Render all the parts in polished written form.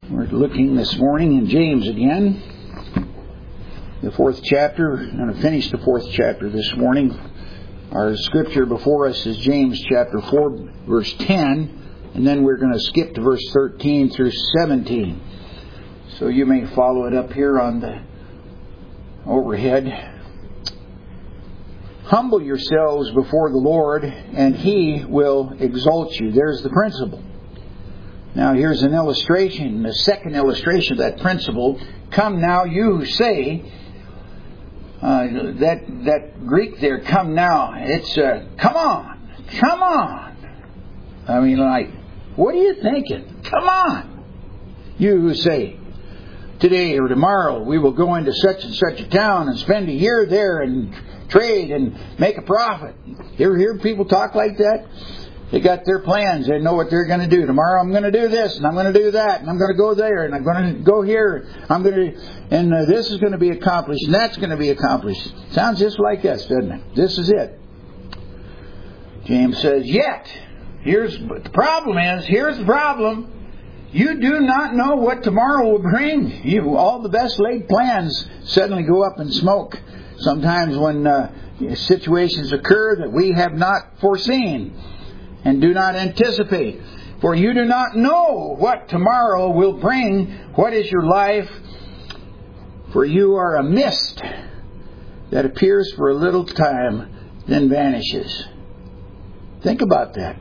We're looking this morning in James again, the 4th chapter. I'm going to finish the 4th chapter this morning. Our scripture before us is James chapter 4, verse 10, and then we're going to skip to verse 13 through 17. So you may follow it up here on the overhead. Humble yourselves before the Lord, and He will exalt you. There's the principle. Now here's an illustration, the second illustration of that principle. Come now, you who say, that Greek there, come now, it's come on. I mean, like, what are you thinking? Come on. You who say, today or tomorrow we will go into such and such a town and spend a year there and trade and make a profit. You ever hear people talk like that? They got their plans. They know what they're going to do. Tomorrow I'm going to do this, and I'm going to do that, and I'm going to go there, and I'm going to go here. And this is going to be accomplished, and that's going to be accomplished. Sounds just like us, doesn't it? This is it. James says, here's the problem. You do not know what tomorrow will bring. All the best laid plans suddenly go up in smoke. Sometimes when situations occur that we have not foreseen and do not anticipate. For you do not know what tomorrow will bring. What is your life? For you are a mist that appears for a little time, then vanishes. Think about that.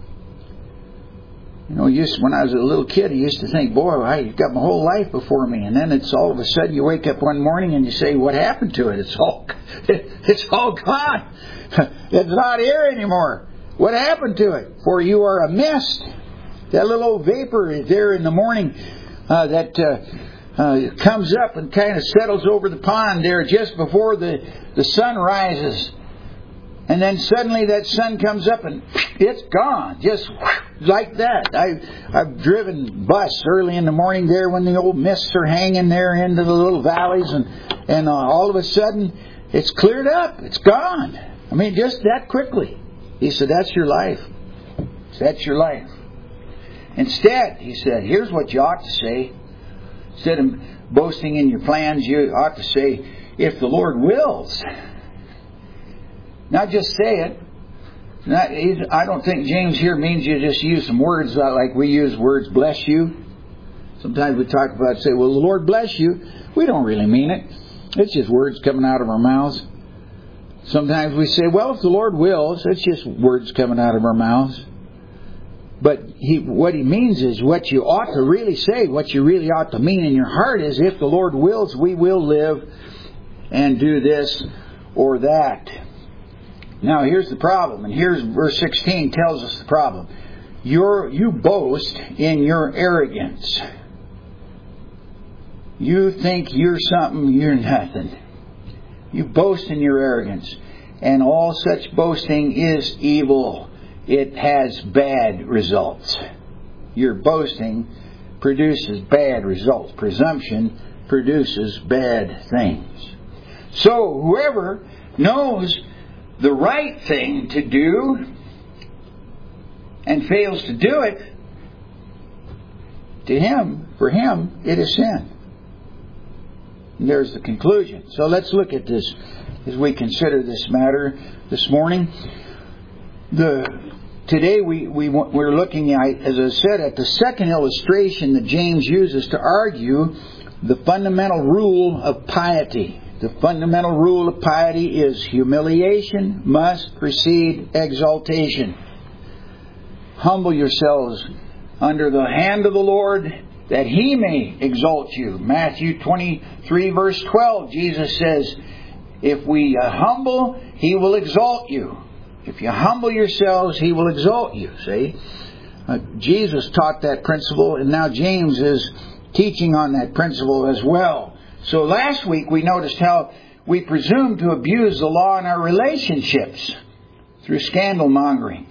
You know, when I was a little kid, I used to think, boy, I've got my whole life before me. And then it's all of a sudden you wake up one morning and you say, what happened to it? It's all gone. It's not here anymore. What happened to it? For you are a mist. That little old vapor is there in the morning that comes up and kind of settles over the pond there just before the sun rises. And then suddenly that sun comes up and it's gone. Just like that. I've driven bus early in the morning there when the old mists are hanging there into the little valleys. And all of a sudden it's cleared up. It's gone. I mean, just that quickly. He said, that's your life. That's your life. Instead, he said, here's what you ought to say. Instead of boasting in your plans, you ought to say, if the Lord wills. Not just say it. I don't think James here means you just use some words like we use words, bless you. Sometimes we talk about, say, well, the Lord bless you. We don't really mean it. It's just words coming out of our mouths. Sometimes we say, well, if the Lord wills, it's just words coming out of our mouths. But what he means is what you ought to really say, what you really ought to mean in your heart is, if the Lord wills, we will live and do this or that. Now, here's the problem. And here's verse 16 tells us the problem. You boast in your arrogance. You think you're something, you're nothing. You boast in your arrogance, and all such boasting is evil. It has bad results. Your boasting produces bad results. Presumption produces bad things. So whoever knows the right thing to do and fails to do it, for him, it is sin. And there's the conclusion. So let's look at this as we consider this matter this morning. Today we're looking at, as I said, at the second illustration that James uses to argue the fundamental rule of piety. The fundamental rule of piety is humiliation must precede exaltation. Humble yourselves under the hand of the Lord, that He may exalt you. Matthew 23 verse 12, Jesus says, if we humble, He will exalt you. If you humble yourselves, He will exalt you. See? Jesus taught that principle, and now James is teaching on that principle as well. So last week we noticed how we presume to abuse the law in our relationships through scandal mongering.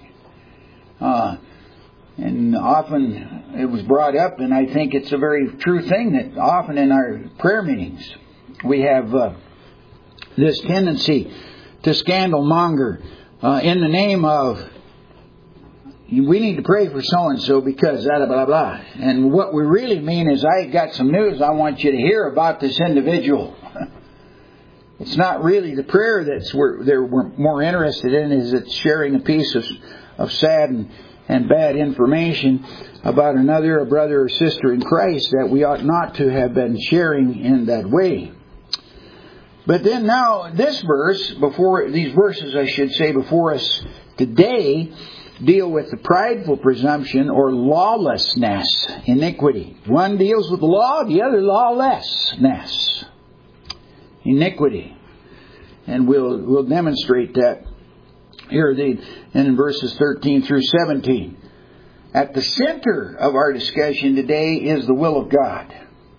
And often it was brought up, and I think it's a very true thing, that often in our prayer meetings we have this tendency to scandal monger in the name of we need to pray for so-and-so because blah, blah, blah. And what we really mean is, I got some news I want you to hear about this individual. It's not really the prayer we're more interested in, is it's sharing a piece of sad and bad information about a brother or sister in Christ that we ought not to have been sharing in that way. But then now, these verses before us today, deal with the prideful presumption or lawlessness, iniquity. One deals with the law, the other lawlessness, iniquity. And we'll demonstrate that here in verses 13 through 17. At the center of our discussion today is the will of God.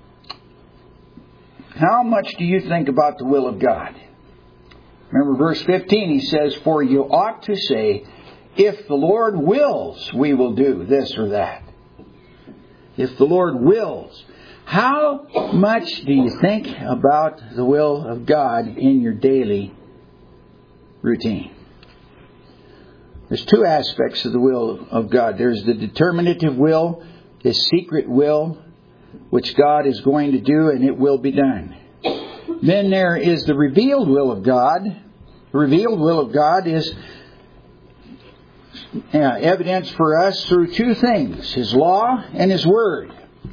How much do you think about the will of God? Remember verse 15, he says, "For you ought to say, if the Lord wills, we will do this or that." If the Lord wills. How much do you think about the will of God in your daily routine? There's two aspects of the will of God. There's the determinative will, His secret will, which God is going to do, and it will be done. Then there is the revealed will of God. The revealed will of God is evidence for us through two things: His law and His Word.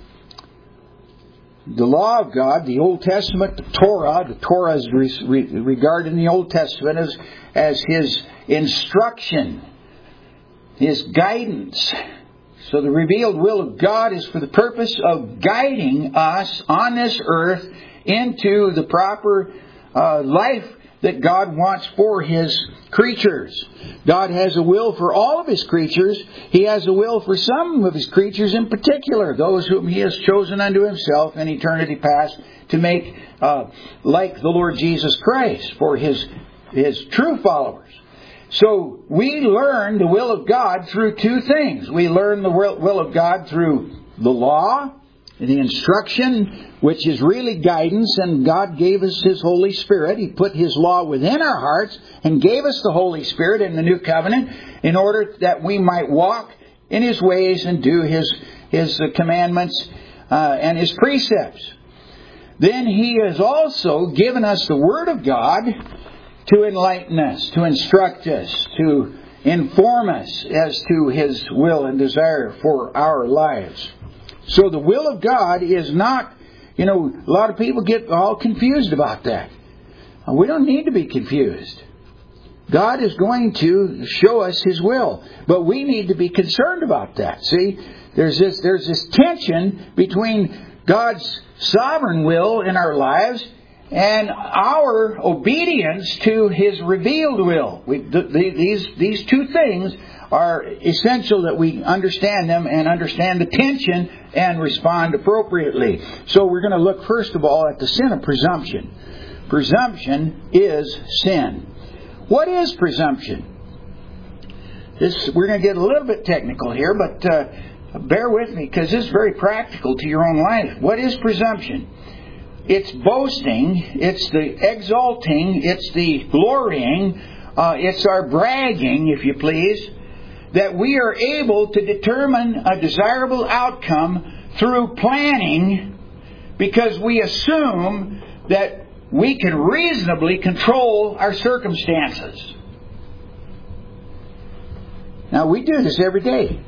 The law of God, the Old Testament, the Torah is regarded in the Old Testament as His instruction, His guidance. So the revealed will of God is for the purpose of guiding us on this earth into the proper life that God wants for His creatures. God has a will for all of His creatures. He has a will for some of His creatures in particular, those whom He has chosen unto Himself in eternity past to make like the Lord Jesus Christ for His true followers. So we learn the will of God through two things. We learn the will of God through the law, the instruction, which is really guidance, and God gave us His Holy Spirit. He put His law within our hearts and gave us the Holy Spirit in the New Covenant in order that we might walk in His ways and do His commandments and His precepts. Then He has also given us the Word of God to enlighten us, to instruct us, to inform us as to His will and desire for our lives. So the will of God is not, a lot of people get all confused about that. We don't need to be confused. God is going to show us His will, but we need to be concerned about that. See, there's this tension between God's sovereign will in our lives and our obedience to His revealed will. These two things are essential that we understand them and understand the tension and respond appropriately. So we're going to look first of all at the sin of presumption. Presumption is sin. What is presumption? We're going to get a little bit technical here, but bear with me because this is very practical to your own life. What is presumption? It's boasting, it's the exalting, it's the glorying, it's our bragging, if you please, that we are able to determine a desirable outcome through planning because we assume that we can reasonably control our circumstances. Now, we do this every day.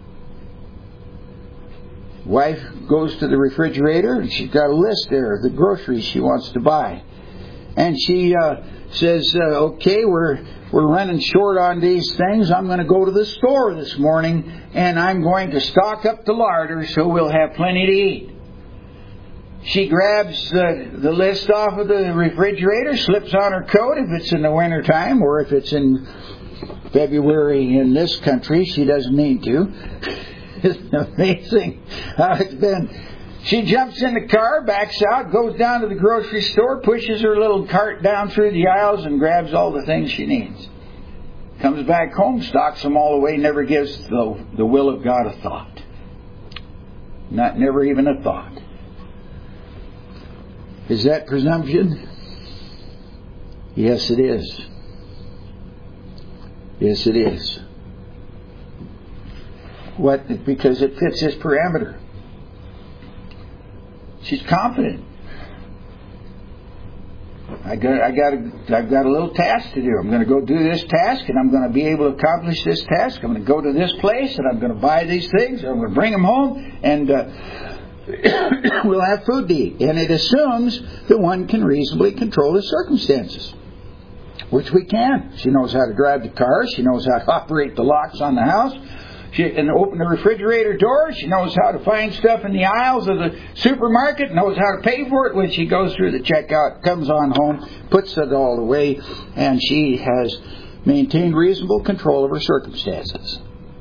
Wife goes to the refrigerator and she's got a list there of the groceries she wants to buy. And she says, okay, we're running short on these things. I'm going to go to the store this morning and I'm going to stock up the larder so we'll have plenty to eat. She grabs the list off of the refrigerator, slips on her coat if it's in the winter time, or if it's in February in this country, she doesn't need to. It's amazing how it's been. She jumps in the car, backs out, goes down to the grocery store, pushes her little cart down through the aisles and grabs all the things she needs. Comes back home, stocks them all away, never gives the will of God a thought. Never even a thought. Is that presumption? Yes, it is. Yes, it is. What? Because it fits his parameter. She's confident. I've got a little task to do. I'm going to go do this task, and I'm going to be able to accomplish this task. I'm going to go to this place, and I'm going to buy these things, and I'm going to bring them home, and we'll have food to eat. And it assumes that one can reasonably control his circumstances, which we can. She knows how to drive the car. She knows how to operate the locks on the house. She can open the refrigerator door. She knows how to find stuff in the aisles of the supermarket, knows how to pay for it when she goes through the checkout, comes on home, puts it all away, and she has maintained reasonable control of her circumstances.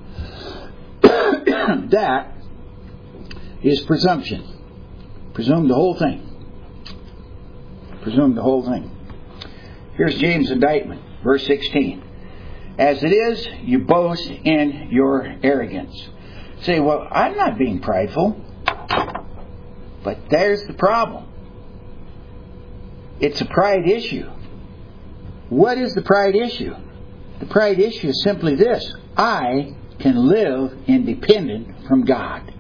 That is presumption. Presume the whole thing. Presume the whole thing. Here's James' indictment, verse 16. As it is, you boast in your arrogance. Say, well, I'm not being prideful. But there's the problem. It's a pride issue. What is the pride issue? The pride issue is simply this. I can live independent from God.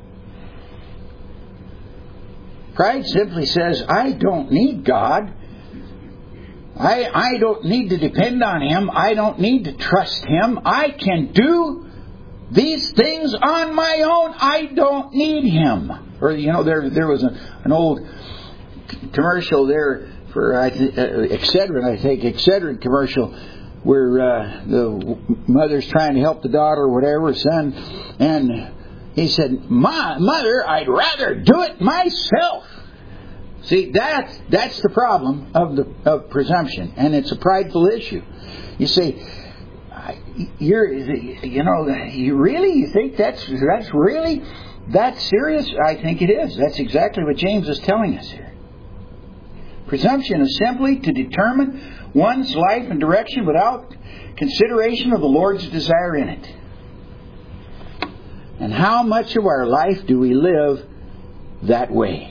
Pride simply says, I don't need God. I don't need to depend on Him. I don't need to trust Him. I can do these things on my own. I don't need Him. Or, there was an old commercial there for Excedrin, I think, Excedrin commercial, where the mother's trying to help the daughter or whatever, son, and he said, Mother, I'd rather do it myself. See, that's the problem of presumption, and it's a prideful issue. You say, you really think that's really that serious? I think it is. That's exactly what James is telling us here. Presumption is simply to determine one's life and direction without consideration of the Lord's desire in it. And how much of our life do we live that way?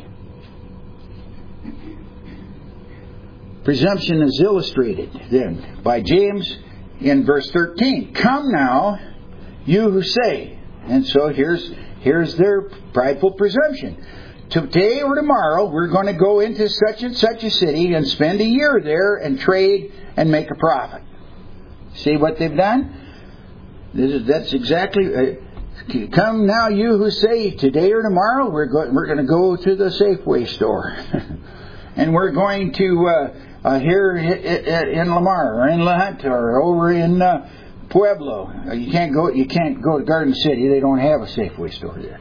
Presumption is illustrated then by James in verse 13. Come now, you who say. And so here's their prideful presumption. Today or tomorrow we're going to go into such and such a city and spend a year there and trade and make a profit. See what they've done? That's exactly... Come now, you who say, today or tomorrow we're going to go to the Safeway store. And we're going to... here in Lamar or in La Junta or over in Pueblo. You can't go to Garden City. They don't have a Safeway store there.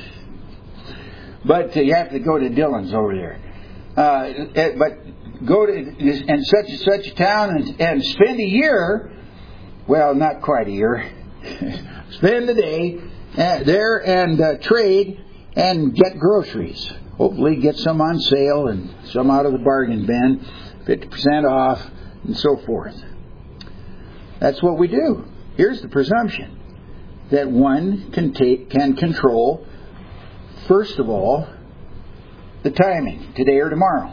But you have to go to Dillon's over there. But go to and such a town and spend a year. Well, not quite a year. Spend the day there and trade and get groceries. Hopefully get some on sale and some out of the bargain bin. 50% off, and so forth. That's what we do. Here's the presumption that one can control, first of all, the timing, today or tomorrow.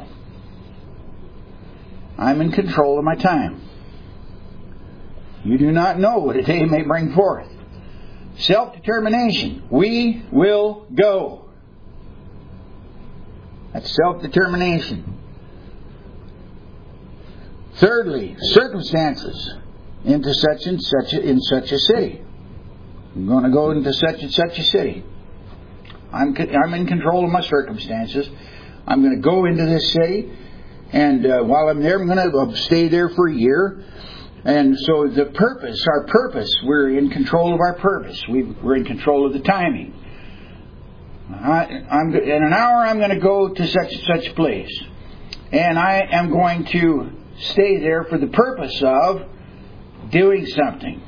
I'm in control of my time. You do not know what a day may bring forth. Self-determination. We will go. That's self-determination. Thirdly, circumstances into such a city. I'm going to go into such and such a city. I'm in control of my circumstances. I'm going to go into this city, and while I'm there, I'm going to stay there for a year. And so our purpose, we're in control of our purpose. We're in control of the timing. In an hour, I'm going to go to such and such place, and I am going to stay there for the purpose of doing something.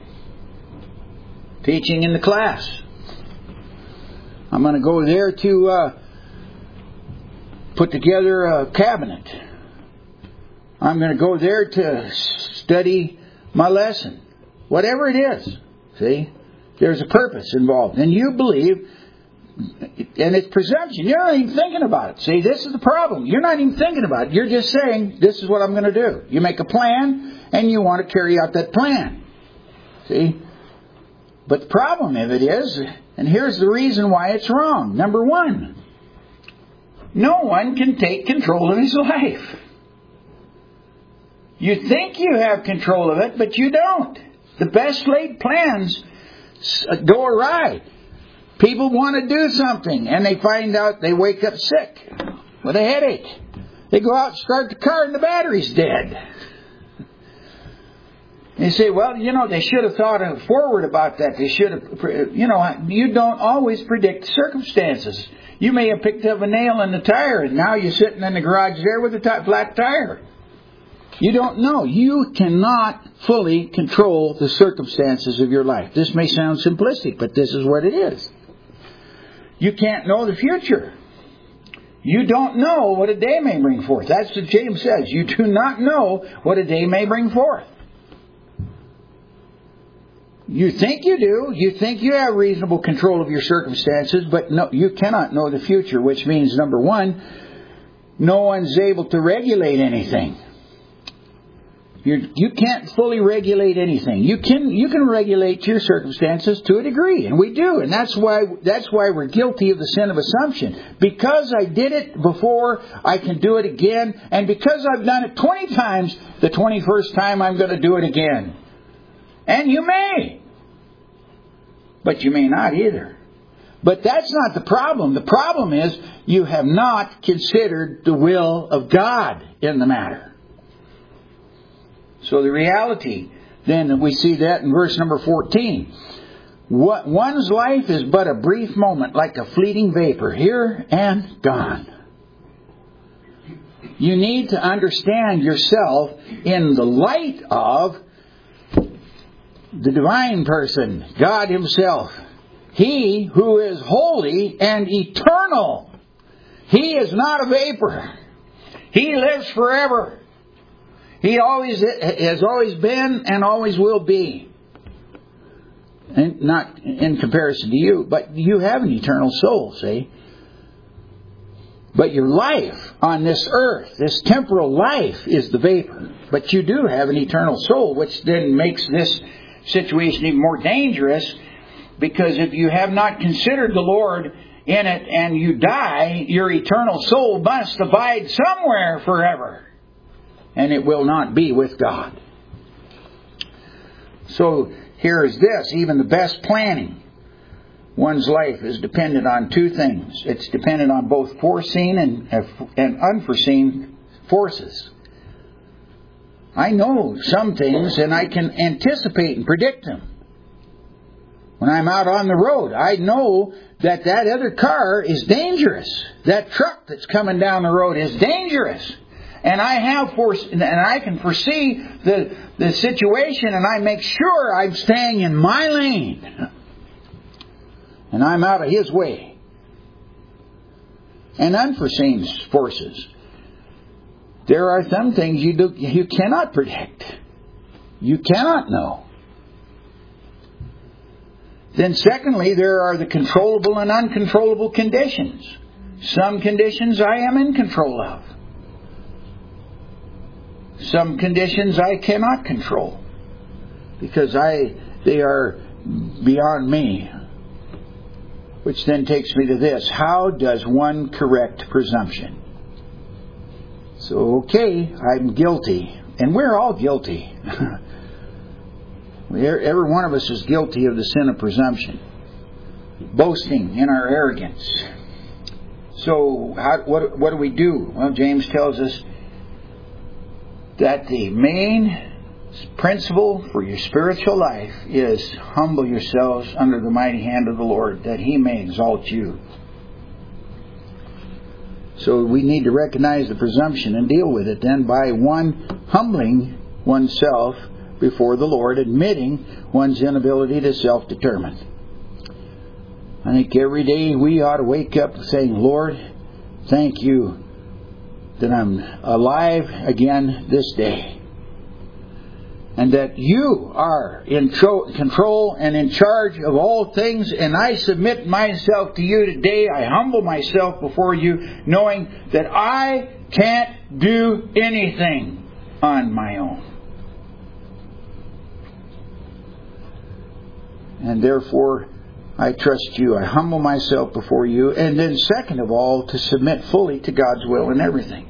Teaching in the class. I'm going to go there to put together a cabinet. I'm going to go there to study my lesson. Whatever it is. See? There's a purpose involved. And you believe, and it's presumption. You're not even thinking about it. See, this is the problem. You're not even thinking about it. You're just saying, this is what I'm going to do. You make a plan, and you want to carry out that plan. See? But the problem of it is, and here's the reason why it's wrong. Number one, no one can take control of his life. You think you have control of it, but you don't. The best laid plans go awry. People want to do something, and they find out they wake up sick with a headache. They go out and start the car, and the battery's dead. They say, well, they should have thought forward about that. They should have, you don't always predict circumstances. You may have picked up a nail in the tire, and now you're sitting in the garage there with a flat tire. You don't know. You cannot fully control the circumstances of your life. This may sound simplistic, but this is what it is. You can't know the future. You don't know what a day may bring forth. That's what James says. You do not know what a day may bring forth. You think you do. You think you have reasonable control of your circumstances, but no, you cannot know the future, which means, number one, no one's able to regulate anything. You can't fully regulate anything. You can regulate your circumstances to a degree, and we do, and that's why we're guilty of the sin of assumption. Because I did it before, I can do it again, and because I've done it 20 times, the 21st time I'm going to do it again. And you may. But you may not either. But that's not the problem. The problem is you have not considered the will of God in the matter. So the reality, then we see that in verse number 14. One's life is but a brief moment, like a fleeting vapor, here and gone. You need to understand yourself in the light of the divine person, God Himself. He who is holy and eternal. He is not a vapor. He lives forever. He has always been and always will be. And not in comparison to you, but you have an eternal soul, see? But your life on this earth, this temporal life, is the vapor. But you do have an eternal soul, which then makes this situation even more dangerous, because if you have not considered the Lord in it and you die, your eternal soul must abide somewhere forever. And it will not be with God. So here is this, even the best planning. One's life is dependent on two things. It's dependent on both foreseen and unforeseen forces. I know some things and I can anticipate and predict them. When I'm out on the road, I know that other car is dangerous. That truck that's coming down the road is dangerous. And I can foresee the situation, and I make sure I'm staying in my lane. And I'm out of his way. And unforeseen forces. There are some things you cannot predict. You cannot know. Then secondly, there are the controllable and uncontrollable conditions. Some conditions I am in control of. Some conditions I cannot control. Because they are beyond me. Which then takes me to this. How does one correct presumption? So, okay, I'm guilty. And we're all guilty. Every one of us is guilty of the sin of presumption. Boasting in our arrogance. So, what do we do? Well, James tells us that the main principle for your spiritual life is humble yourselves under the mighty hand of the Lord, that He may exalt you. So we need to recognize the presumption and deal with it then by one humbling oneself before the Lord, admitting one's inability to self-determine. I think every day we ought to wake up saying, Lord, thank you that I'm alive again this day. And that you are in control and in charge of all things. And I submit myself to you today. I humble myself before you, knowing that I can't do anything on my own. And therefore, I trust you. I humble myself before you. And then second of all, to submit fully to God's will in everything.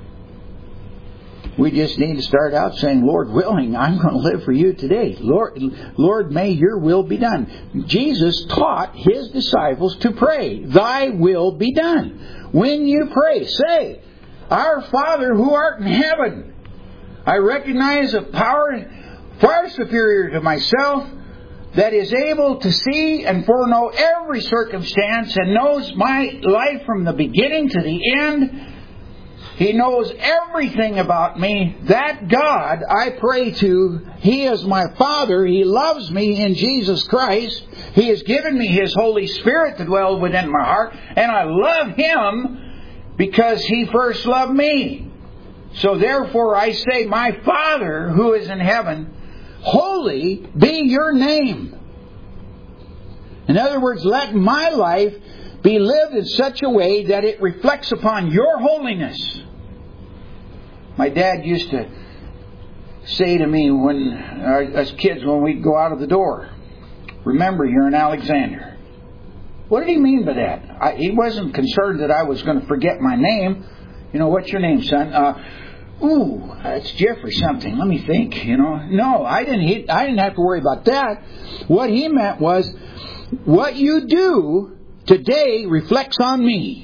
We just need to start out saying, Lord willing, I'm going to live for you today. Lord, may your will be done. Jesus taught his disciples to pray, thy will be done. When you pray, say, Our Father who art in heaven. I recognize a power far superior to myself that is able to see and foreknow every circumstance and knows my life from the beginning to the end. He knows everything about me. That God I pray to, He is my Father. He loves me in Jesus Christ. He has given me His Holy Spirit to dwell within my heart. And I love Him because He first loved me. So therefore I say, my Father who is in heaven, holy be your name. In other words, let my life be lived in such a way that it reflects upon your holiness. My dad used to say to me when as kids when we'd go out of the door, remember you're in Alexander. What did he mean by that? He wasn't concerned that I was going to forget my name. You know, what's your name, son? It's Jeffrey something. Let me think. No, I didn't have to worry about that. What he meant was, what you do today reflects on me.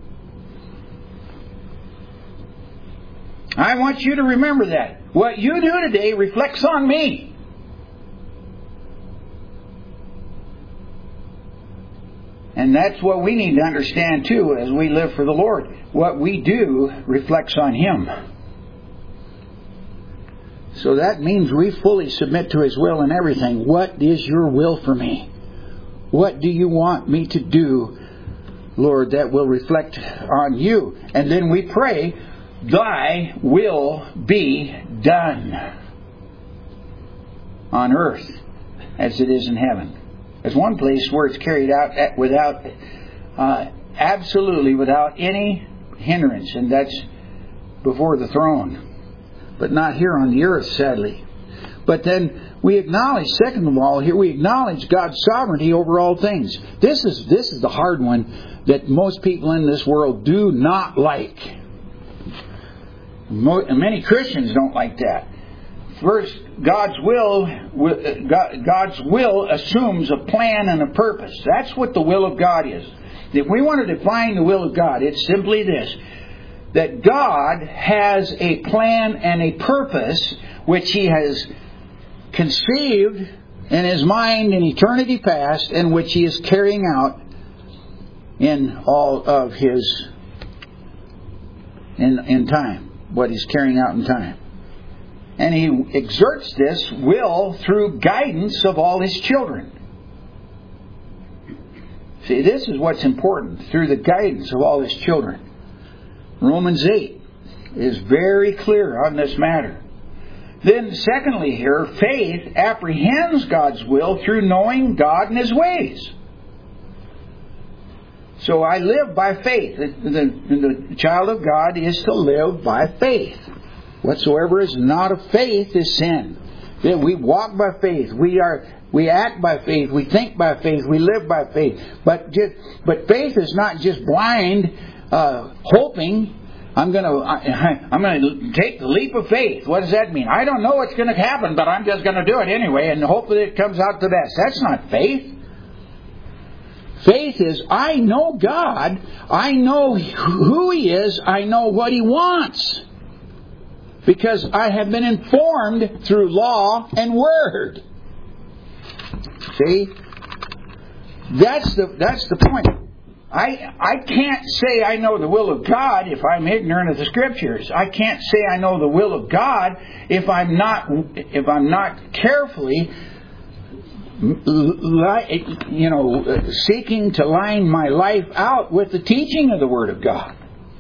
I want you to remember that. What you do today reflects on me. And that's what we need to understand too as we live for the Lord. What we do reflects on Him. So that means we fully submit to His will in everything. What is your will for me? What do you want me to do, Lord, that will reflect on you? And then we pray, thy will be done on earth as it is in heaven. There's one place where it's carried out absolutely without any hindrance, and that's before the throne. But not here on the earth, sadly. But then we acknowledge, second of all, here we acknowledge God's sovereignty over all things. This is the hard one that most people in this world do not like. Many Christians don't like that. First, God's will assumes a plan and a purpose. That's what the will of God is. If we want to define the will of God, it's simply this: that God has a plan and a purpose which He has conceived in His mind in eternity past, and which He is carrying out in all of His in time. What He's carrying out in time. And He exerts this will through guidance of all His children. See, this is what's important, through the guidance of all His children. Romans 8 is very clear on this matter. Then, secondly here, faith apprehends God's will through knowing God and His ways. So I live by faith. The child of God is to live by faith. Whatsoever is not of faith is sin. We walk by faith. We act by faith. We think by faith. We live by faith. But faith is not just blind hoping. I'm going to take the leap of faith. What does that mean? I don't know what's going to happen, but I'm just going to do it anyway and hope that it comes out the best. That's not faith. Faith is, I know God, I know who He is, I know what He wants. Because I have been informed through law and word. See? That's the point. I can't say I know the will of God if I'm ignorant of the Scriptures. I can't say I know the will of God if I'm not carefully seeking to line my life out with the teaching of the Word of God.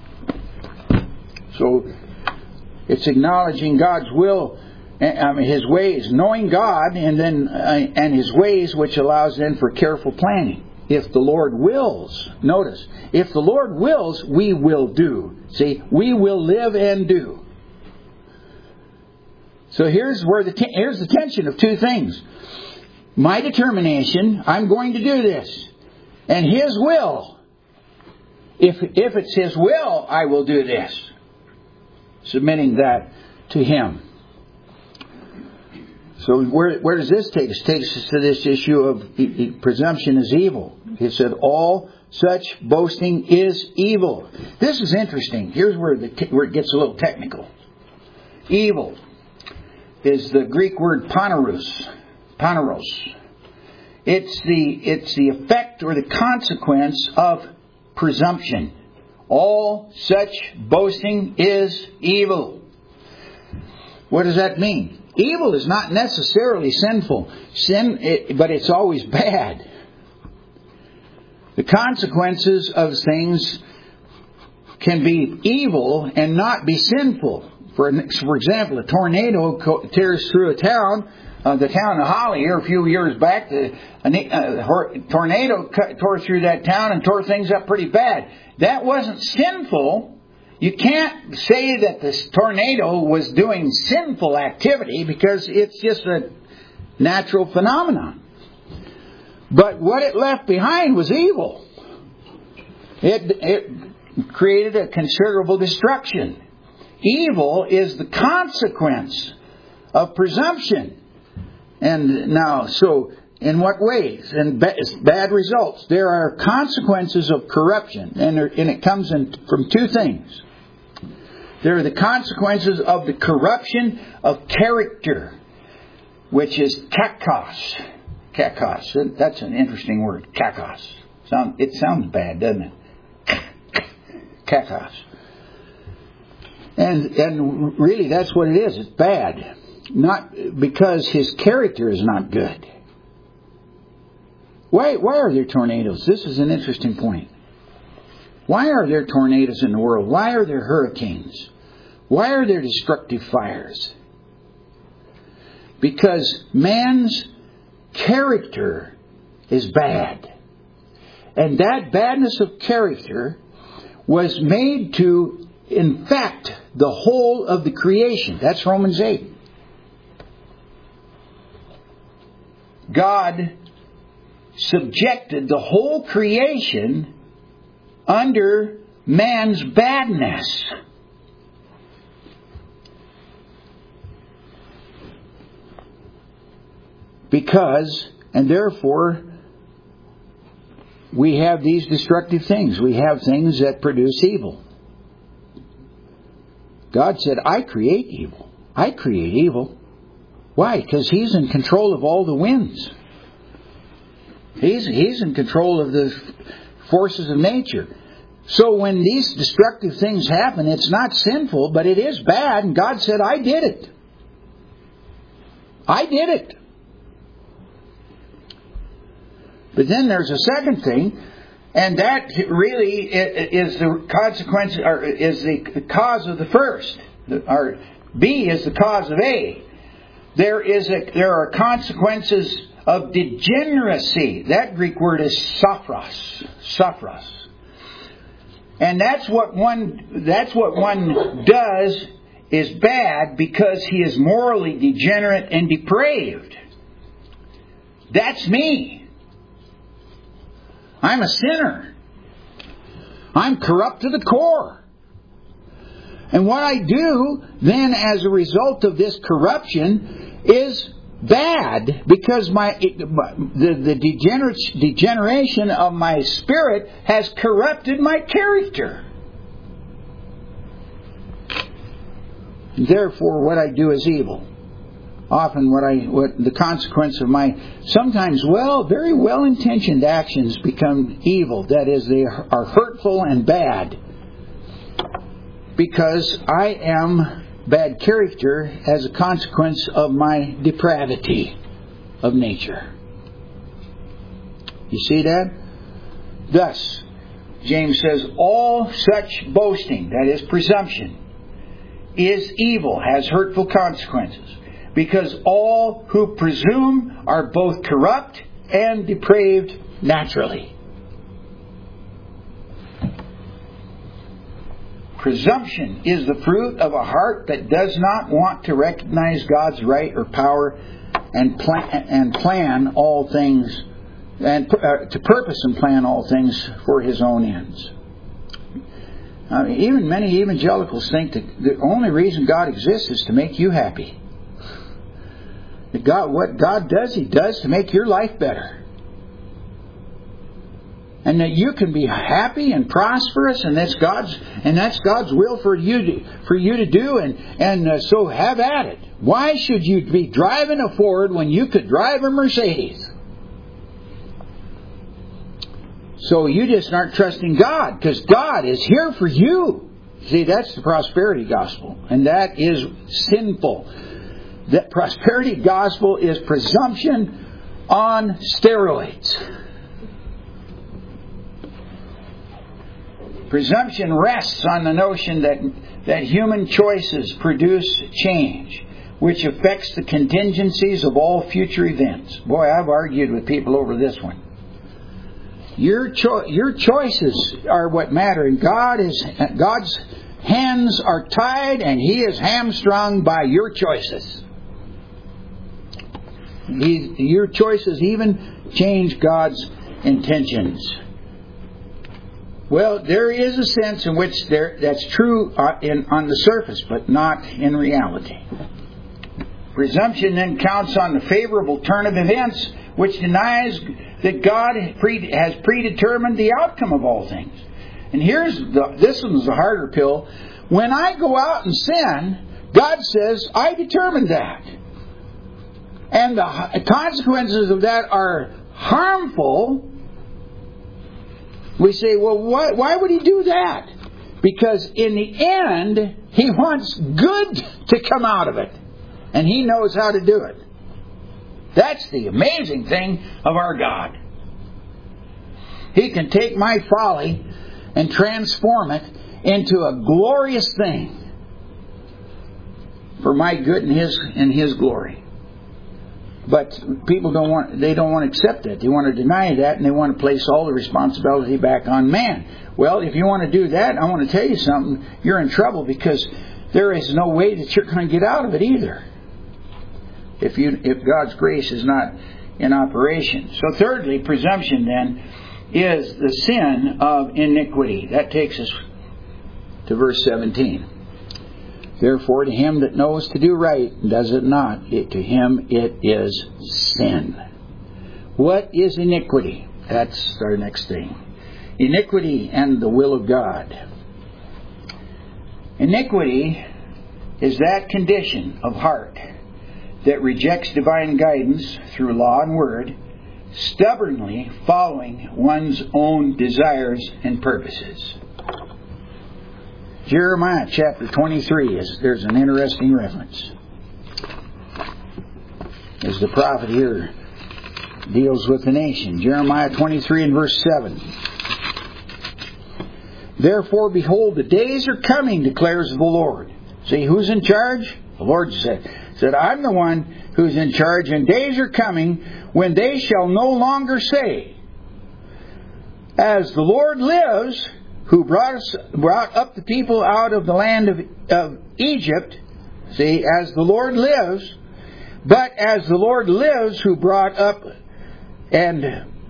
So it's acknowledging God's will, His ways, knowing God, and then and His ways, which allows then for careful planning. If the Lord wills, notice, if the Lord wills, we will do. See, we will live and do. So here's the tension of two things. my determination, I'm going to do this. And His will. If it's His will, I will do this. Submitting that to Him. So where does this take us? It takes us to this issue of presumption is evil. It said all such boasting is evil. This is interesting. Here's where it gets a little technical. Evil is the Greek word paneros. It's the effect or the consequence of presumption. All such boasting is evil. What does that mean? Evil is not necessarily sinful. But it's always bad. The consequences of things can be evil and not be sinful. For example, a tornado tears through a town. The town of Holly here a few years back, a tornado tore through that town and tore things up pretty bad. That wasn't sinful. You can't say that this tornado was doing sinful activity because it's just a natural phenomenon. But what it left behind was evil. It created a considerable destruction. Evil is the consequence of presumption. And now, so in what ways? And bad results. There are consequences of corruption, and it comes from two things. There are the consequences of the corruption of character, which is kakos. Kakos. That's an interesting word. Kakos. It sounds bad, doesn't it? Kakos. And really that's what it is. It's bad. Not because his character is not good. Why are there tornadoes? This is an interesting point. Why are there tornadoes in the world? Why are there hurricanes? Why are there destructive fires? Because man's character is bad. And that badness of character was made to infect the whole of the creation. That's Romans 8. God subjected the whole creation under man's badness. Because, and therefore, we have these destructive things. We have things that produce evil. God said, I create evil. I create evil. Why? Because He's in control of all the winds. He's in control of the forces of nature. So when these destructive things happen, it's not sinful, but it is bad. And God said, I did it. I did it. But then there's a second thing, and that really is the consequence, or is the cause of the first. Or B is the cause of A. There are consequences of degeneracy. That Greek word is sophros. Sophros. And that's what one does is bad because he is morally degenerate and depraved. That's me. I'm a sinner. I'm corrupt to the core. And what I do then as a result of this corruption is bad because the degeneration of my spirit has corrupted my character. Therefore, what I do is evil. Often what the consequence of my sometimes very well-intentioned actions become evil. That is, they are hurtful and bad. Because I am bad character as a consequence of my depravity of nature. You see that? Thus, James says, all such boasting, that is presumption, is evil, has hurtful consequences. Because all who presume are both corrupt and depraved naturally. Presumption is the fruit of a heart that does not want to recognize God's right or power and plan all things, and to purpose and plan all things for His own ends. Even many evangelicals think that the only reason God exists is to make you happy. That what God does, He does to make your life better. And that you can be happy and prosperous, and that's God's will for you to do, and so have at it. Why should you be driving a Ford when you could drive a Mercedes? So you just aren't trusting God, because God is here for you. See, that's the prosperity gospel, and that is sinful. That prosperity gospel is presumption on steroids. Presumption rests on the notion that human choices produce change, which affects the contingencies of all future events. Boy, I've argued with people over this one. Your choices are what matter, and God's hands are tied, and He is hamstrung by your choices. Your choices even change God's intentions. Well, there is a sense in which that's true on the surface, but not in reality. Presumption then counts on the favorable turn of events, which denies that God has predetermined the outcome of all things. And this one's the harder pill. When I go out and sin, God says, I determined that. And the consequences of that are harmful. We say, well, why would He do that? Because in the end, He wants good to come out of it. And He knows how to do it. That's the amazing thing of our God. He can take my folly and transform it into a glorious thing for my good and His glory. But people don't want to accept that. They want to deny that, and they want to place all the responsibility back on man. Well, if you want to do that, I want to tell you something. You're in trouble, because there is no way that you're going to get out of it either. If God's grace is not in operation. So thirdly, presumption then is the sin of iniquity. That takes us to verse 17. Therefore, to him that knows to do right and does it not, to him it is sin. What is iniquity? That's our next thing. Iniquity and the will of God. Iniquity is that condition of heart that rejects divine guidance through law and word, stubbornly following one's own desires and purposes. Jeremiah chapter 23, there's an interesting reference. As the prophet here deals with the nation. Jeremiah 23 and verse 7. Therefore, behold, the days are coming, declares the Lord. See, who's in charge? The Lord said, I'm the one who's in charge, and days are coming when they shall no longer say, as the Lord lives, who brought up the people out of the land of Egypt. See, as the Lord lives, but as the Lord lives, who brought up and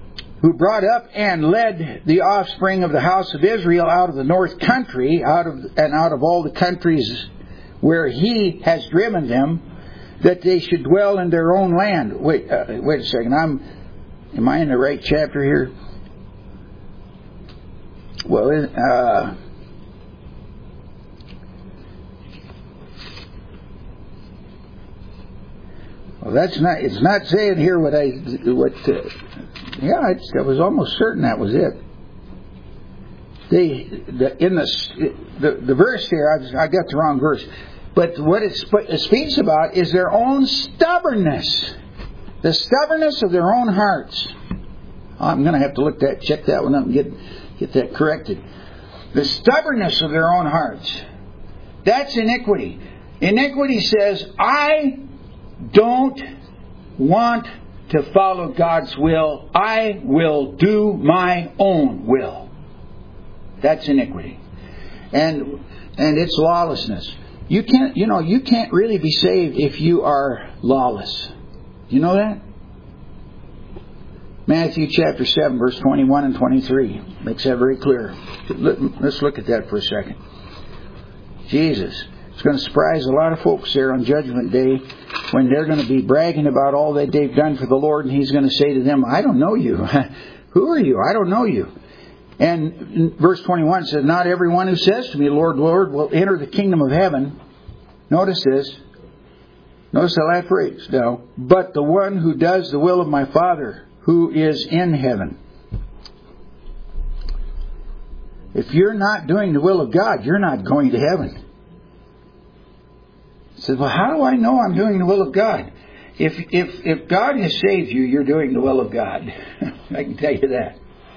led the offspring of the house of Israel out of the north country, out of all the countries where He has driven them, that they should dwell in their own land. Wait a second. Am I in the right chapter here? Well, that's not. It's not saying here what. I was almost certain that was it. The verse here, I got the wrong verse. But what it speaks about is their own stubbornness, the stubbornness of their own hearts. I'm going to have to check that one up and get that corrected. The stubbornness of their own hearts. That's iniquity. Iniquity says, I don't want to follow God's will. I will do my own will. That's iniquity. And it's lawlessness. You can't really be saved if you are lawless. You know that? Matthew chapter 7, verse 21 and 23 makes that very clear. Let's look at that for a second. Jesus is going to surprise a lot of folks there on Judgment Day when they're going to be bragging about all that they've done for the Lord, and He's going to say to them, I don't know you. Who are you? I don't know you. And verse 21 says, not everyone who says to me, Lord, Lord, will enter the kingdom of heaven. Notice this. Notice the last phrase now. But the one who does the will of my Father who is in heaven. If you're not doing the will of God, you're not going to heaven. He says, well, how do I know I'm doing the will of God? If God has saved you, you're doing the will of God. I can tell you that.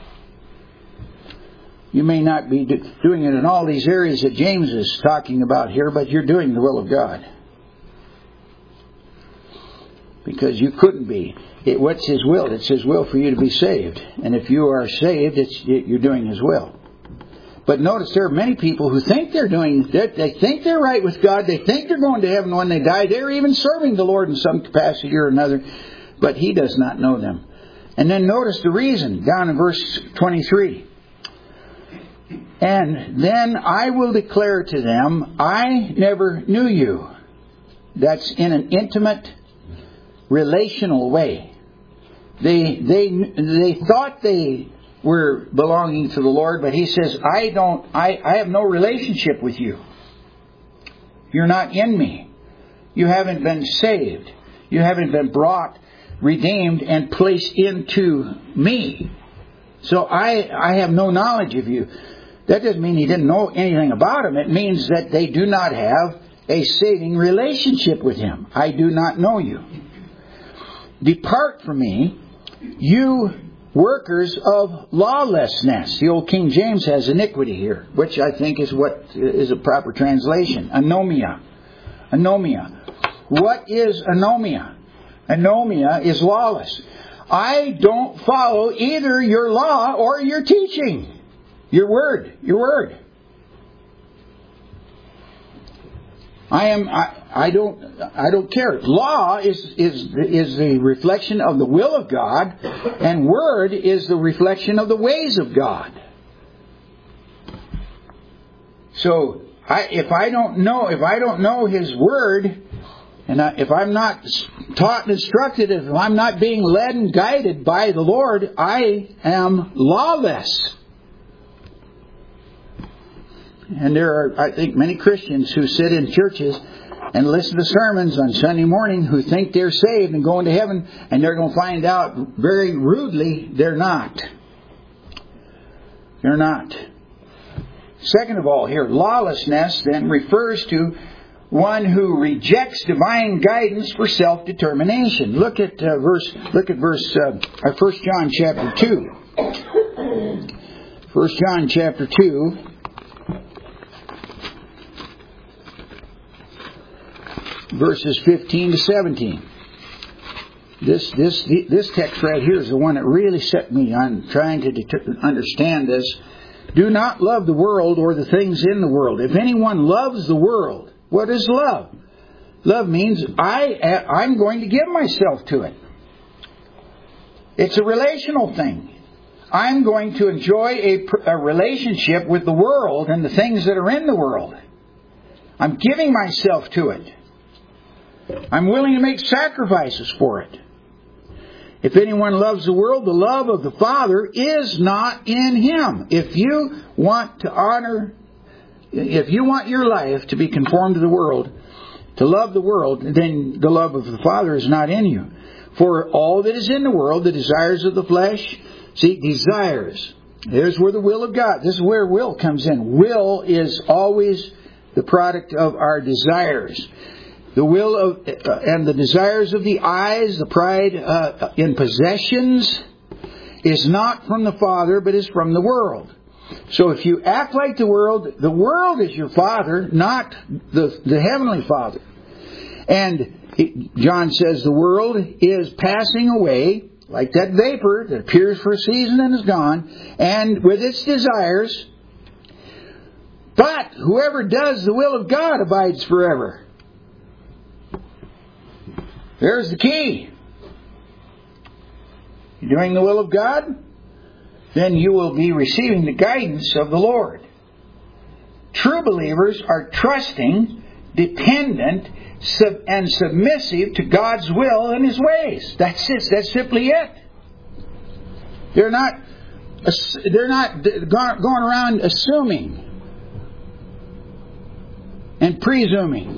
You may not be doing it in all these areas that James is talking about here, but you're doing the will of God. Because you couldn't be. What's His will? It's His will for you to be saved. And if you are saved, you're doing His will. But notice there are many people who think they're doing that. They think they're right with God. They think they're going to heaven when they die. They're even serving the Lord in some capacity or another. But He does not know them. And then notice the reason down in verse 23. And then I will declare to them, I never knew you. That's in an intimate, relational way. They thought they were belonging to the Lord, but He says, I have no relationship with you. You're not in me. You haven't been saved. You haven't been brought, redeemed, and placed into me. So I have no knowledge of you. That doesn't mean He didn't know anything about Him. It means that they do not have a saving relationship with Him. I do not know you. Depart from me, you workers of lawlessness. The old King James has iniquity here, which I think is what is a proper translation. Anomia. Anomia. What is anomia? Anomia is lawless. I don't follow either your law or your teaching. Your word. Your word. I don't care. Law is the reflection of the will of God, and word is the reflection of the ways of God. So if I don't know His word, and if I'm not taught and instructed, if I'm not being led and guided by the Lord, I am lawless. And there are, I think, many Christians who sit in churches and listen to sermons on Sunday morning who think they're saved and going to heaven, and they're going to find out very rudely they're not. They're not. Second of all here, lawlessness then refers to one who rejects divine guidance for self-determination. Look at verse 1 John chapter 2. 1 John chapter 2. Verses 15 to 17. This text right here is the one that really set me on trying to understand this. Do not love the world or the things in the world. If anyone loves the world, what is love? Love means I'm going to give myself to it. It's a relational thing. I'm going to enjoy a relationship with the world and the things that are in the world. I'm giving myself to it. I'm willing to make sacrifices for it. If anyone loves the world, the love of the Father is not in him. If you want your life to be conformed to the world, to love the world, then the love of the Father is not in you. For all that is in the world, the desires of the flesh, desires. There's where the will of God, this is where will comes in. Will is always the product of our desires. The will of and the desires of the eyes, the pride in possessions, is not from the Father, but is from the world. So if you act like the world is your father, not the Heavenly Father. And John says the world is passing away, like that vapor that appears for a season and is gone, and with its desires. But whoever does the will of God abides forever. There's the key. you're doing the will of God, then you will be receiving the guidance of the Lord. True believers are trusting, dependent, and submissive to God's will and His ways. That's it. That's simply it. They're not going around assuming and presuming.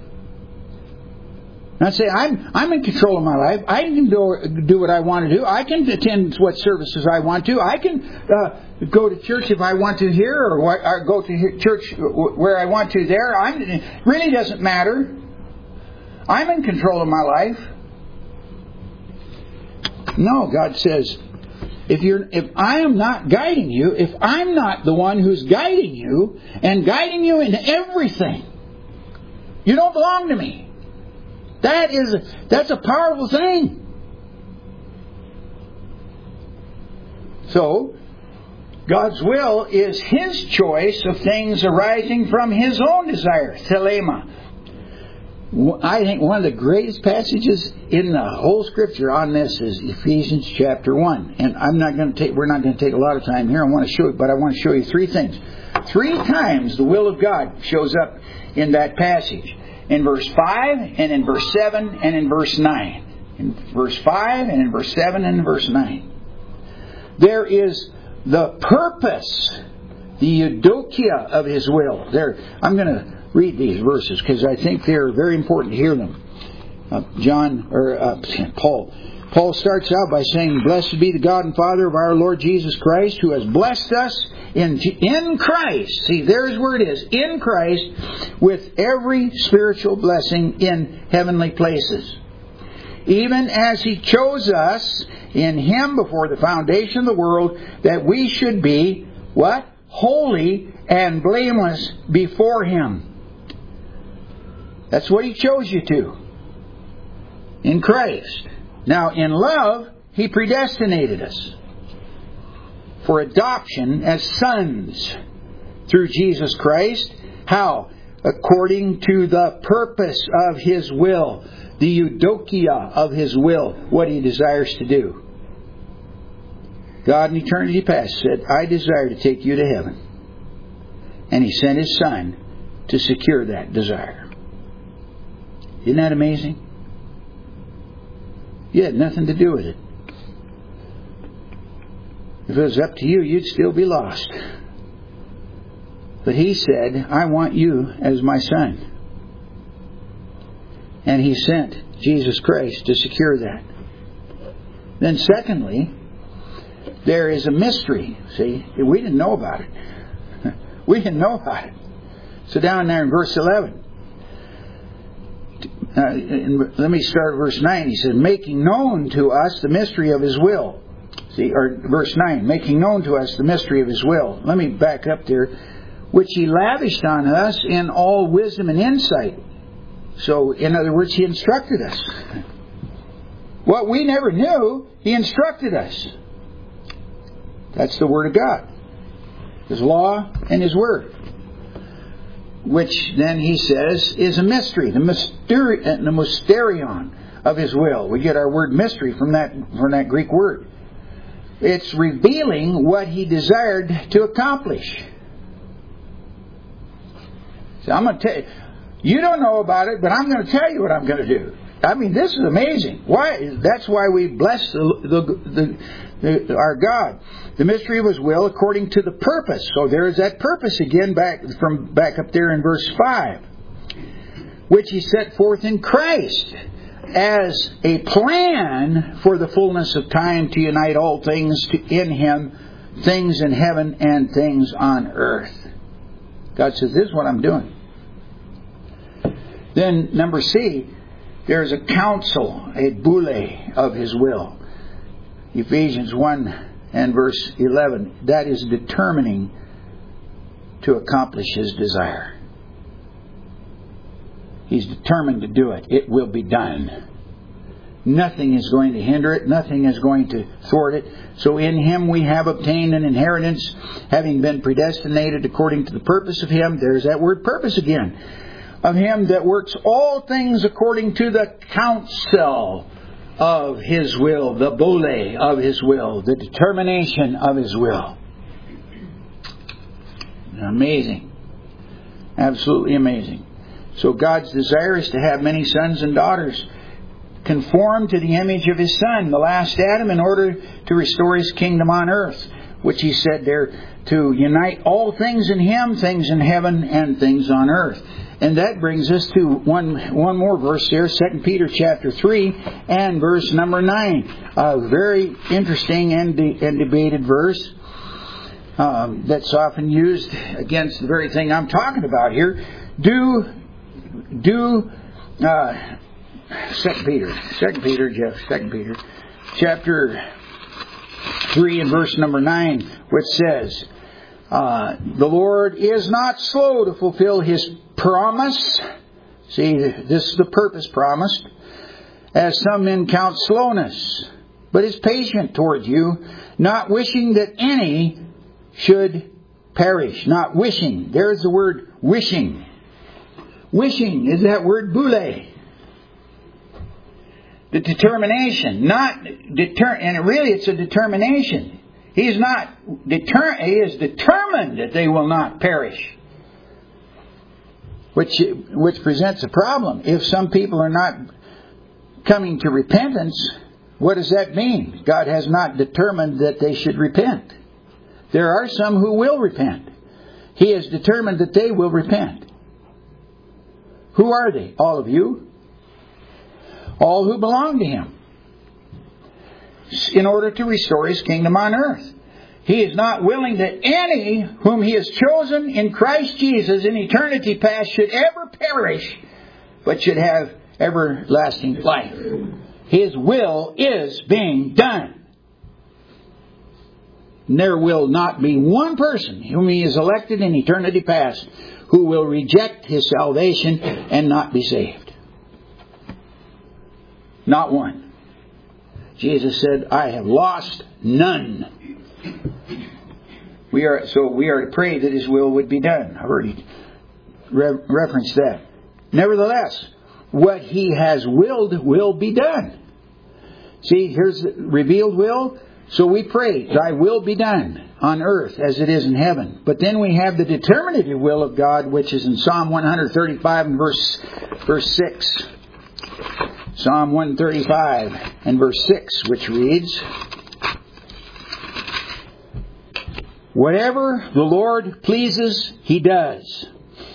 Not say, I'm in control of my life. I can do what I want to do. I can attend what services I want to. I can go to church if I want to here, or go to church where I want to there. It really doesn't matter. I'm in control of my life. No, God says, if I am not guiding you, if I'm not the one who's guiding you and guiding you in everything, you don't belong to me. That's a powerful thing. So, God's will is His choice of things arising from His own desire. Thelema. I think one of the greatest passages in the whole Scripture on this is Ephesians chapter 1. And we're not going to take a lot of time here. I want to show you 3 things. 3 times the will of God shows up in that passage. In verse 5, and in verse 7, and in verse 9. In verse 5, and in verse 7, and in verse 9. There is the purpose, the eudokia of His will. I'm going to read these verses because I think they're very important to hear them. Paul starts out by saying, "Blessed be the God and Father of our Lord Jesus Christ, who has blessed us in Christ." See, there's where it is. In Christ, with every spiritual blessing in heavenly places. Even as He chose us in Him before the foundation of the world, that we should be, what? Holy and blameless before Him. That's what He chose you to. In Christ. Now, in love, He predestinated us for adoption as sons through Jesus Christ. How? According to the purpose of His will. The eudokia of His will. What He desires to do. God in eternity past said, "I desire to take you to heaven." And He sent His Son to secure that desire. Isn't that amazing? You had nothing to do with it. If it was up to you, you'd still be lost. But He said, "I want you as my son." And He sent Jesus Christ to secure that. Then secondly, there is a mystery. See, we didn't know about it. We didn't know about it. So down there in verse 11. Let me start at verse 9. He says, "Making known to us the mystery of His will." See, or verse 9, "Making known to us the mystery of His will." Let me back up there. "Which He lavished on us in all wisdom and insight." So, in other words, He instructed us. What we never knew, He instructed us. That's the Word of God. His law and His Word. Which then He says is a mystery. The mysterion of His will. We get our word mystery from that Greek word. It's revealing what He desired to accomplish. So I'm going to tell you. You don't know about it, but I'm going to tell you what I'm going to do. I mean, this is amazing. Why? That's why we bless our God. The mystery of His will according to the purpose. So there is that purpose again back up there in verse 5. Which He set forth in Christ as a plan for the fullness of time to unite all things in Him, things in heaven and things on earth. God says, "This is what I'm doing." Then number C, there's a counsel, a boule of His will. Ephesians 1 and verse 11. That is determining to accomplish His desire. He's determined to do it. It will be done. Nothing is going to hinder it. Nothing is going to thwart it. So in Him we have obtained an inheritance, having been predestinated according to the purpose of Him. There's that word purpose again. Of Him that works all things according to the counsel of His will, the bole of His will, the determination of His will. Amazing. Absolutely amazing. So God's desire is to have many sons and daughters conform to the image of His Son, the last Adam, in order to restore His kingdom on earth, which He said there, to unite all things in Him, things in heaven and things on earth. And that brings us to one more verse there, 2 Peter chapter 3 and verse number 9. A very interesting and debated verse that's often used against the very thing I'm talking about here. 2 Peter, chapter 3 and verse number 9, which says, the Lord is not slow to fulfill His promise. See, this is the purpose promised. As some men count slowness, but is patient towards you, not wishing that any should perish. Not wishing. There's the word wishing. Wishing is that word boule. The determination, and really it's a determination. He is determined that they will not perish. Which presents a problem. If some people are not coming to repentance, what does that mean? God has not determined that they should repent. There are some who will repent. He has determined that they will repent. Who are they? All of you. All who belong to Him. In order to restore His kingdom on earth. He is not willing that any whom He has chosen in Christ Jesus in eternity past should ever perish, but should have everlasting life. His will is being done. And there will not be one person whom He has elected in eternity past who will reject His salvation and not be saved. Not one. Jesus said, I have lost none. We are to pray that His will would be done. I've already referenced that. Nevertheless, what He has willed will be done. See, here's the revealed will. So we pray, Thy will be done on earth as it is in heaven. But then we have the determinative will of God, which is in Psalm 135 and verse 6. Psalm 135 and verse 6, which reads, whatever the Lord pleases, He does.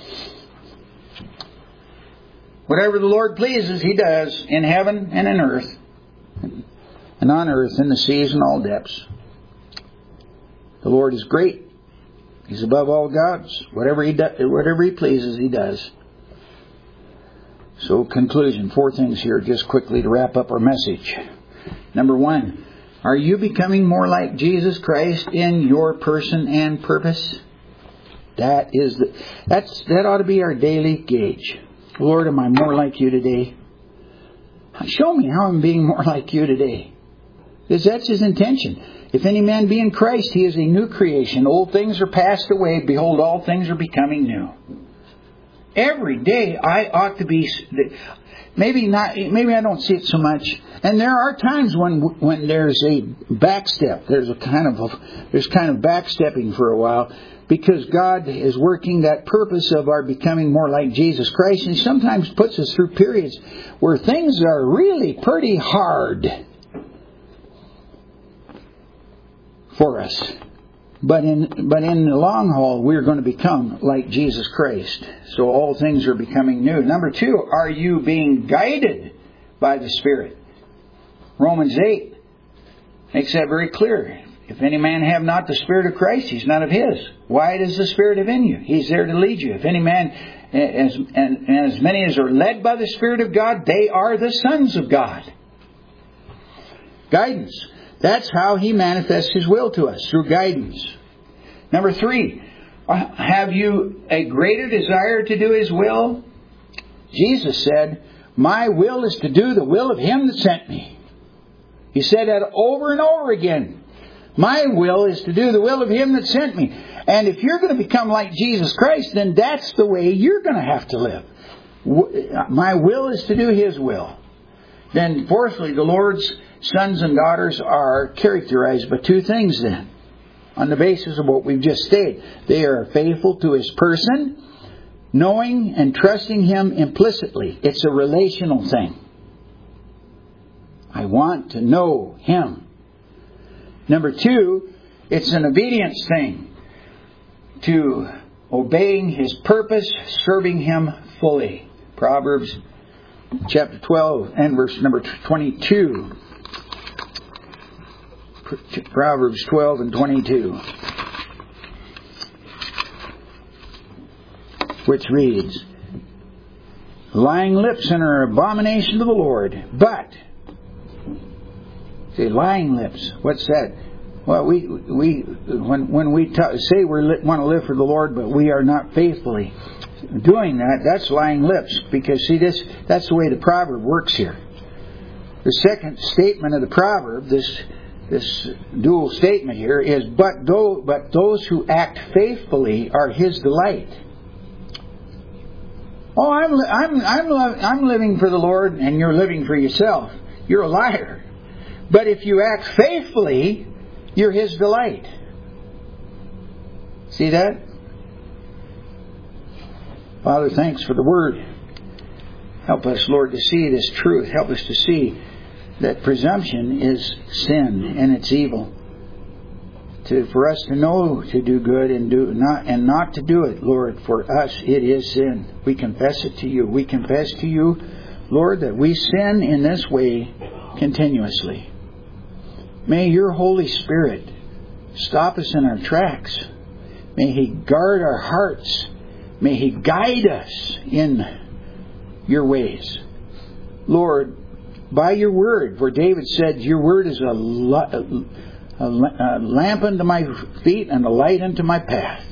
Whatever the Lord pleases, He does in heaven and in earth, and on earth, in the seas and all depths. The Lord is great. He's above all gods. Whatever He pleases, He does. So, conclusion. 4 things here just quickly to wrap up our message. Number 1. Are you becoming more like Jesus Christ in your person and purpose? That ought to be our daily gauge. Lord, am I more like You today? Show me how I'm being more like You today. Because that's His intention. If any man be in Christ, he is a new creation. Old things are passed away. Behold, all things are becoming new. Every day I ought to be, maybe I don't see it so much. And there are times when there's a backstep. There's kind of backstepping for a while, because God is working that purpose of our becoming more like Jesus Christ, and He sometimes puts us through periods where things are really pretty hard for us. But in the long haul, we're going to become like Jesus Christ. So all things are becoming new. Number 2, are you being guided by the Spirit? Romans 8 makes that very clear. If any man have not the Spirit of Christ, he's none of His. Why does the Spirit have in you? He's there to lead you. If any man, as many as are led by the Spirit of God, they are the sons of God. Guidance. That's how He manifests His will to us, through guidance. Number 3, have you a greater desire to do His will? Jesus said, my will is to do the will of Him that sent me. He said that over and over again. My will is to do the will of Him that sent me. And if you're going to become like Jesus Christ, then that's the way you're going to have to live. My will is to do His will. Then fourthly, the Lord's sons and daughters are characterized by two things then. On the basis of what we've just stated. They are faithful to His person, knowing and trusting Him implicitly. It's a relational thing. I want to know Him. Number two, it's an obedience thing. To obeying His purpose, serving Him fully. Proverbs chapter 12 and verse number 22. Proverbs 12 and 22. Which reads, lying lips are an abomination to the Lord, but... Say, lying lips. What's that? Well, when we say we want to live for the Lord, but we are not faithfully doing that, that's lying lips. Because see, that's the way the proverb works here. The second statement of the proverb, this dual statement here, is but those who act faithfully are His delight. Oh, I'm living for the Lord, and you're living for yourself. You're a liar. But if you act faithfully, you're His delight. See that? Father, thanks for the Word. Help us, Lord, to see this truth. Help us to see that presumption is sin and it's evil. For us to know to do good and not to do it, Lord, for us it is sin. We confess it to You. We confess to You, Lord, that we sin in this way continuously. May Your Holy Spirit stop us in our tracks. May He guard our hearts. May He guide us in Your ways. Lord, by Your Word, for David said, Your Word is a lamp unto my feet and a light unto my path.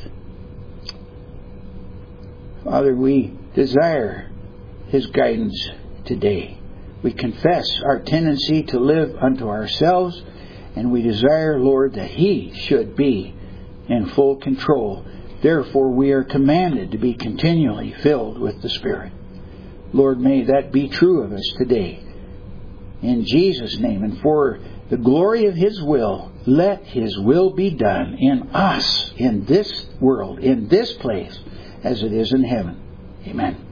Father, we desire His guidance today. We confess our tendency to live unto ourselves, and we desire, Lord, that He should be in full control. Therefore, we are commanded to be continually filled with the Spirit. Lord, may that be true of us today. In Jesus' name, and for the glory of His will, let His will be done in us, in this world, in this place, as it is in heaven. Amen.